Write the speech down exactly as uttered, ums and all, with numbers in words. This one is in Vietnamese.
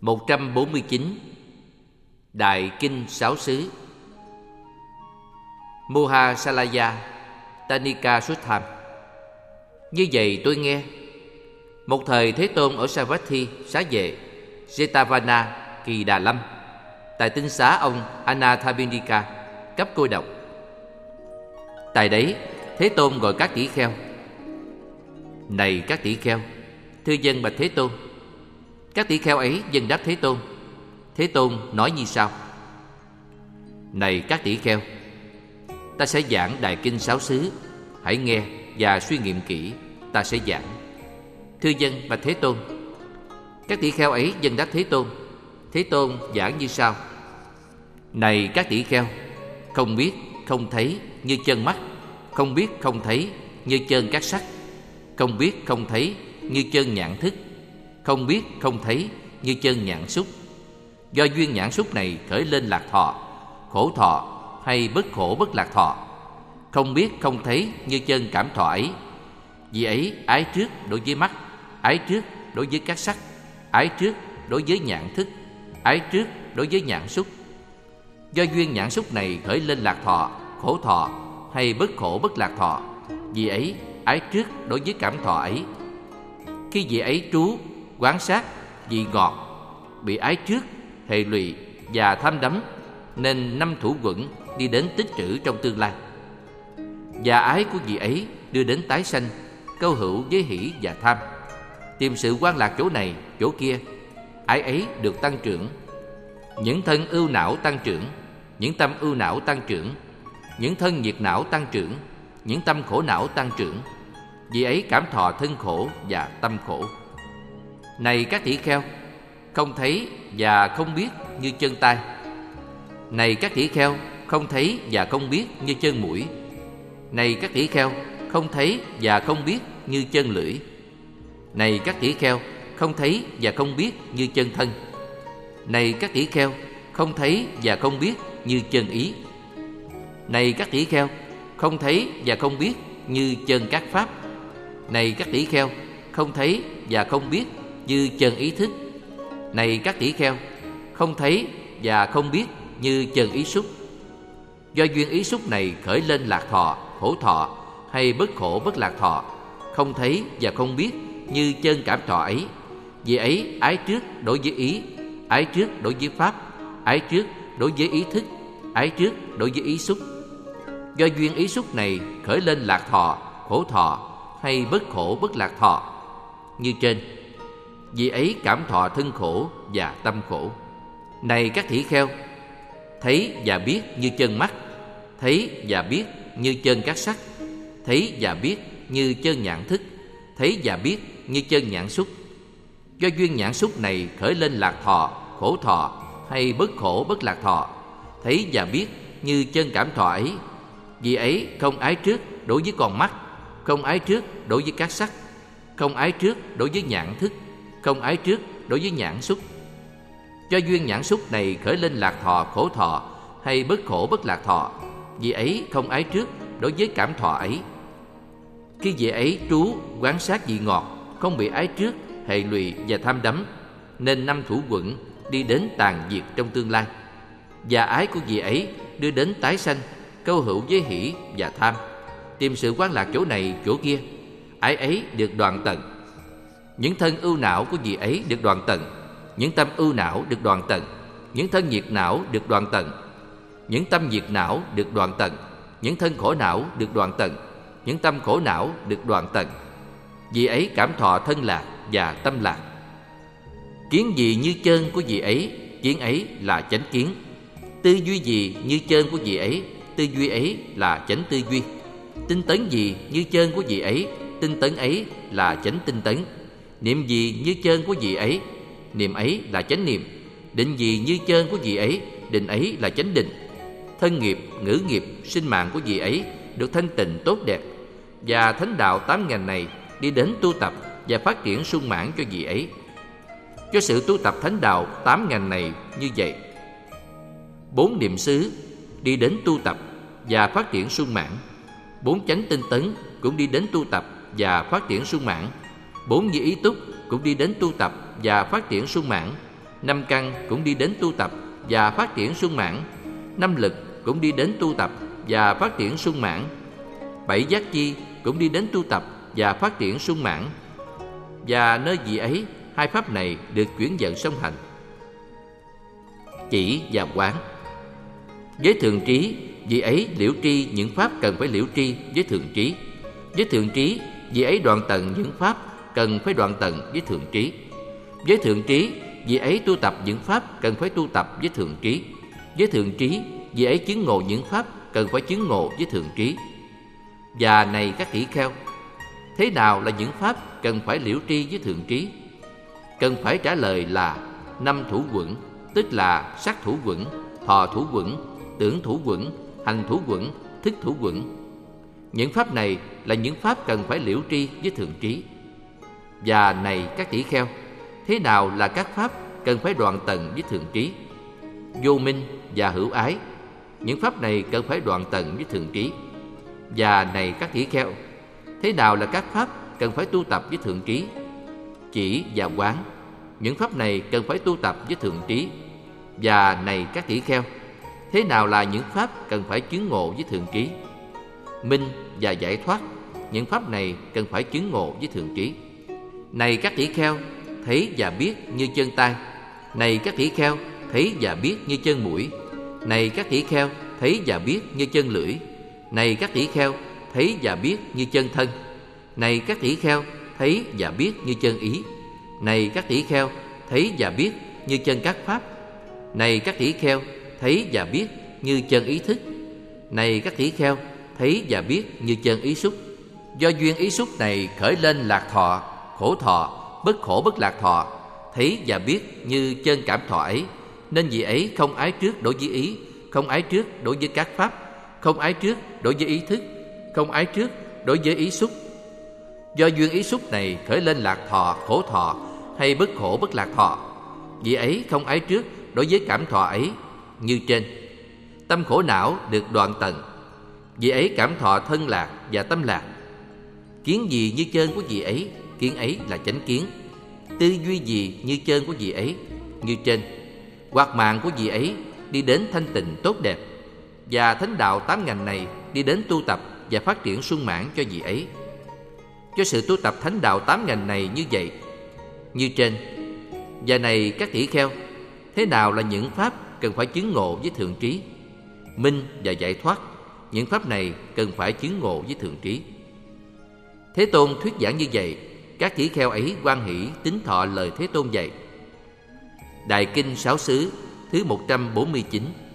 một trăm bốn mươi chín. Đại Kinh Sáu Xứ. Muhasalaya Tanika Suttam. Như vậy tôi nghe, một thời Thế Tôn ở Savatthi xá vệ Jetavana Kỳ Đà Lâm, tại tinh xá ông Anathapindika cấp Côi Độc. Tại đấy Thế Tôn gọi các tỷ kheo: Này các tỷ kheo, thưa dân bạch Thế Tôn. Các tỷ kheo ấy dâng đáp Thế Tôn. Thế Tôn nói như sau: Này các tỷ kheo, ta sẽ giảng Đại Kinh Sáu Xứ, hãy nghe và suy nghiệm kỹ, ta sẽ giảng. Thưa dân bạch Thế Tôn. Các tỷ kheo ấy dâng đáp Thế Tôn. Thế Tôn giảng như sau: Này các tỷ kheo, không biết không thấy như chân mắt, không biết không thấy như chân các sắc, không biết không thấy như chân nhãn thức, không biết không thấy như chân nhãn xúc. Do duyên nhãn xúc này khởi lên lạc thọ, khổ thọ hay bất khổ bất lạc thọ. Không biết không thấy như chân cảm thọ ấy. Vì ấy ái trước đối với mắt, ái trước đối với các sắc, ái trước đối với nhãn thức, ái trước đối với nhãn xúc. Do duyên nhãn xúc này khởi lên lạc thọ, khổ thọ hay bất khổ bất lạc thọ. Vì ấy ái trước đối với cảm thọ ấy. Khi vị ấy trú quán sát vị ngọt, bị ái trước, hệ lụy và tham đắm, nên năm thủ quẩn đi đến tích trữ trong tương lai. Và ái của vị ấy đưa đến tái sanh, câu hữu với hỷ và tham, tìm sự quan lạc chỗ này chỗ kia. Ái ấy được tăng trưởng. Những thân ưu não tăng trưởng, những tâm ưu não tăng trưởng, những thân nhiệt não tăng trưởng, những tâm khổ não tăng trưởng. Vì ấy cảm thọ thân khổ và tâm khổ. Này các tỷ kheo, không thấy và không biết như chân tai. Này các tỷ kheo, không thấy và không biết như chân mũi. Này các tỷ kheo, không thấy và không biết như chân lưỡi. Này các tỷ kheo, không thấy và không biết như chân thân. Này các tỷ kheo, không thấy và không biết như chân ý. Này các tỷ kheo, không thấy và không biết như chân các pháp. Này các tỷ kheo, không thấy và không biết như chân ý thức. Này các tỷ kheo, không thấy và không biết như chân ý xúc. Do duyên ý xúc này khởi lên lạc thọ, khổ thọ hay bất khổ bất lạc thọ. Không thấy và không biết như chân cảm thọ ấy. Vì ấy ái trước đối với ý, ái trước đối với pháp, ái trước đối với ý thức, ái trước đối với ý xúc. Do duyên ý xúc này khởi lên lạc thọ, khổ thọ hay bất khổ bất lạc thọ như trên. Vì ấy cảm thọ thân khổ và tâm khổ. Này các tỷ kheo, thấy và biết như chân mắt, thấy và biết như chân các sắc, thấy và biết như chân nhãn thức, thấy và biết như chân nhãn xúc. Do duyên nhãn xúc này khởi lên lạc thọ, khổ thọ hay bất khổ bất lạc thọ. Thấy và biết như chân cảm thọ ấy. Vì ấy không ái trước đối với con mắt, không ái trước đối với các sắc, không ái trước đối với nhãn thức, không ái trước đối với nhãn xúc. Do duyên nhãn xúc này khởi lên lạc thọ, khổ thọ hay bất khổ bất lạc thọ. Vì ấy không ái trước đối với cảm thọ ấy. Khi vị ấy trú quán sát vị ngọt, không bị ái trước, hệ lụy và tham đắm, nên năm thủ quẩn đi đến tàn diệt trong tương lai. Và ái của vị ấy đưa đến tái sanh, câu hữu với hỷ và tham, tìm sự quan lạc chỗ này chỗ kia. Ái ấy được đoạn tận. Những thân ưu não của vị ấy được đoạn tận, những tâm ưu não được đoạn tận, những thân nhiệt não được đoạn tận, những tâm nhiệt não được đoạn tận, những thân khổ não được đoạn tận, những tâm khổ não được đoạn tận. Vị ấy cảm thọ thân lạc và tâm lạc. Kiến gì như chân của vị ấy, kiến ấy là chánh kiến. Tư duy gì như chân của vị ấy, tư duy ấy là chánh tư duy. Tinh tấn gì như chân của vị ấy, tinh tấn ấy là chánh tinh tấn. Niệm gì như chân của vị ấy, niệm ấy là chánh niệm. Định gì như chân của vị ấy, định ấy là chánh định. Thân nghiệp, ngữ nghiệp, sinh mạng của vị ấy được thanh tịnh tốt đẹp. Và thánh đạo tám ngành này đi đến tu tập và phát triển sung mãn cho vị ấy. Cho sự tu tập thánh đạo tám ngành này như vậy, bốn niệm xứ đi đến tu tập và phát triển sung mãn. Bốn chánh tinh tấn cũng đi đến tu tập và phát triển sung mãn. Bốn như ý túc cũng đi đến tu tập và phát triển sung mãn. Năm căn cũng đi đến tu tập và phát triển sung mãn. Năm lực cũng đi đến tu tập và phát triển sung mãn. Bảy giác chi cũng đi đến tu tập và phát triển sung mãn. Và nơi vị ấy, hai pháp này được chuyển dẫn song hành. Chỉ và quán. Với thường trí, vị ấy liễu tri những pháp cần phải liễu tri với thường trí. Với thường trí, vị ấy đoạn tận những pháp cần phải đoạn tận với thường trí. Với thường trí, vị ấy tu tập những pháp cần phải tu tập với thường trí. Với thường trí, vị ấy chứng ngộ những pháp cần phải chứng ngộ với thường trí. Và này các tỷ kheo, thế nào là những pháp cần phải liễu tri với thường trí? Cần phải trả lời là năm thủ quẩn, tức là sắc thủ quẩn, thọ thủ quẩn, tưởng thủ quẩn, hành thủ quẩn, thức thủ quẩn. Những pháp này là những pháp cần phải liễu tri với thường trí. Và này các tỷ kheo, thế nào là các pháp cần phải đoạn tận với thường trí? Vô minh và hữu ái, những pháp này cần phải đoạn tận với thường trí. Và này các tỷ kheo, thế nào là các pháp cần phải tu tập với thường trí? Chỉ và quán, những pháp này cần phải tu tập với thường trí. Và này các tỷ kheo, thế nào là những pháp cần phải chứng ngộ với thường trí? Minh và giải thoát, những pháp này cần phải chứng ngộ với thường trí. Này các tỷ kheo, thấy và biết như chân tai. Này các tỷ kheo, thấy và biết như chân mũi. Này các tỷ kheo, thấy và biết như chân lưỡi. Này các tỷ kheo, thấy và biết như chân thân. Này các tỷ kheo, thấy và biết như chân ý. Này các tỷ kheo, thấy và biết như chân các pháp. Này các tỷ kheo, thấy và biết như chân ý thức. Này các tỷ kheo, thấy và biết như chân ý xúc. Do duyên ý xúc này khởi lên lạc thọ, khổ thọ, bất khổ bất lạc thọ, thấy và biết như chân cảm thọ ấy, nên vị ấy không ái trước đối với ý, không ái trước đối với các pháp, không ái trước đối với ý thức, không ái trước đối với ý xúc. Do duyên ý xúc này khởi lên lạc thọ, khổ thọ hay bất khổ bất lạc thọ, vị ấy không ái trước đối với cảm thọ ấy như trên. Tâm khổ não được đoạn tận, vị ấy cảm thọ thân lạc và tâm lạc. Kiến gì như chân của vị ấy, kiến ấy là chánh kiến. Tư duy gì như chân của vị ấy, như trên. Hoạt mạng của vị ấy đi đến thanh tịnh tốt đẹp. Và thánh đạo tám ngành này đi đến tu tập và phát triển sung mãn cho vị ấy. Cho sự tu tập thánh đạo tám ngành này như vậy, như trên. Và này các tỷ kheo, thế nào là những pháp cần phải chứng ngộ với thường trí? Minh và giải thoát, những pháp này cần phải chứng ngộ với thường trí. Thế Tôn thuyết giảng như vậy, các tỷ kheo ấy hoan hỷ tín thọ lời Thế Tôn dạy. Đại Kinh Sáu Xứ thứ một trăm bốn mươi chín.